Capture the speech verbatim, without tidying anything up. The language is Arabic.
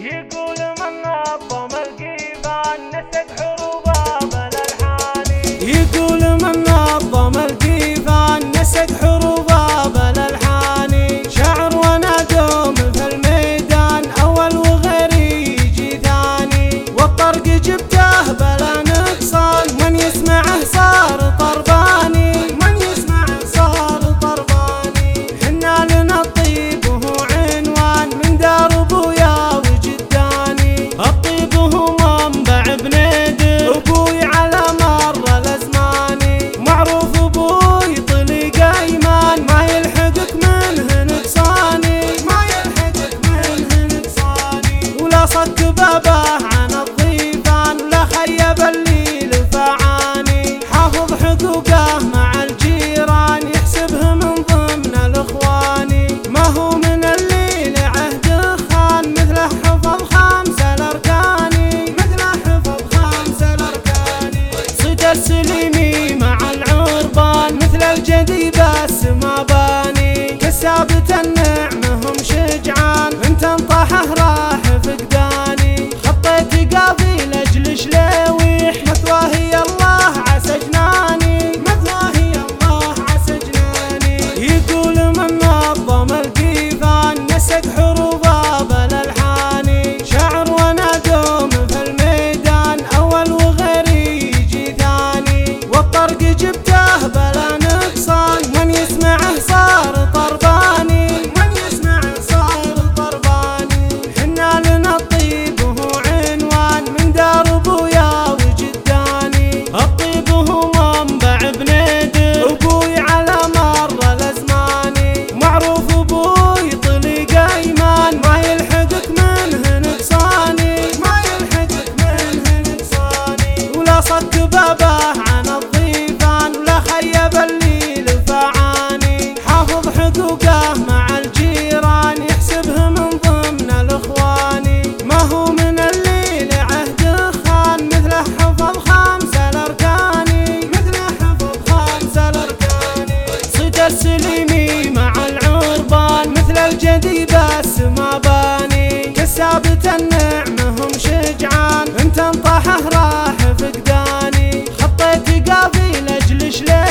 يقول من نظم القيفان نسق حروبه بالالحان، يقول من نظم القيفان نسق حروبه بالالحان، شعر ونادوم في الميدان اول وغيري يجي ثاني، والطرق جبته بلا نقصان من يسمعه صار طرباني، من يسمعه صار طرباني. حنا لنا الطيب وهو عنوان من دار ابويا وجداني، الطيب هو منبع بنيدر ابوي على مر الازمان، معروف ابوي طليق ايمان ما يلحقك منه نقصاني، ما يلحقك منه نقصاني. ولا صك بابه عن الضيفان ولا خيب الليل فعاني، حافظ حقوقه مع الجيران يحسبه من ضمن الاخواني، ما هو من الليل عهد خان مثله حفظ خمس الاركاني، مثله حفظ خمس الاركاني. صيد السليمي مع العربان مثل الجدي بس ما باني، كسابة النعمة هم شجعان انت انطاحه راح فقداني، خطيت قاضي لاجل شليويح مثواهي الله عسجناني، مثواهي الله عسجناني. يقول من نظم القيفان نسق حروبه بالالحان، شعر ونادوم في الميدان اول وغيري يجي ثاني، والطرق جبته بلا نقصان من يسمعه صار طرباني، من يسمعه صار طرباني. حنا لنا الطيب وهو عنوان من دار ابويا وجداني، الطيب هو منبع بنيدر ابوي على مر الازمان، معروف ابوي طليق ايمان ما يلحقك منه نقصاني، ما يلحقك منه نقصاني. ولا صك بابه عن الضيفان ولا خيب الليل فعاني، حافظ حقوقه مع الجيران يحسبه من ضمن الاخواني، ما هو من الليل عهد خان مثله حفظ خمس الاركاني، مثله حفظ خمس الاركاني. صيد السليمي مع العربان مثل الجدي بس ما باني، كسابة النعمة هم شجعان انت انطاحه راح فقداني، خطيت قاضي لاجل شليويح